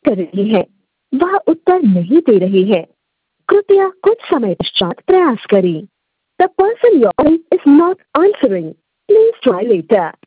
कर रही है। वह उत्तर नहीं दे रही है। कृपया कुछ समय पश्चात प्रयास करें। The person you is not answering. Please try letter.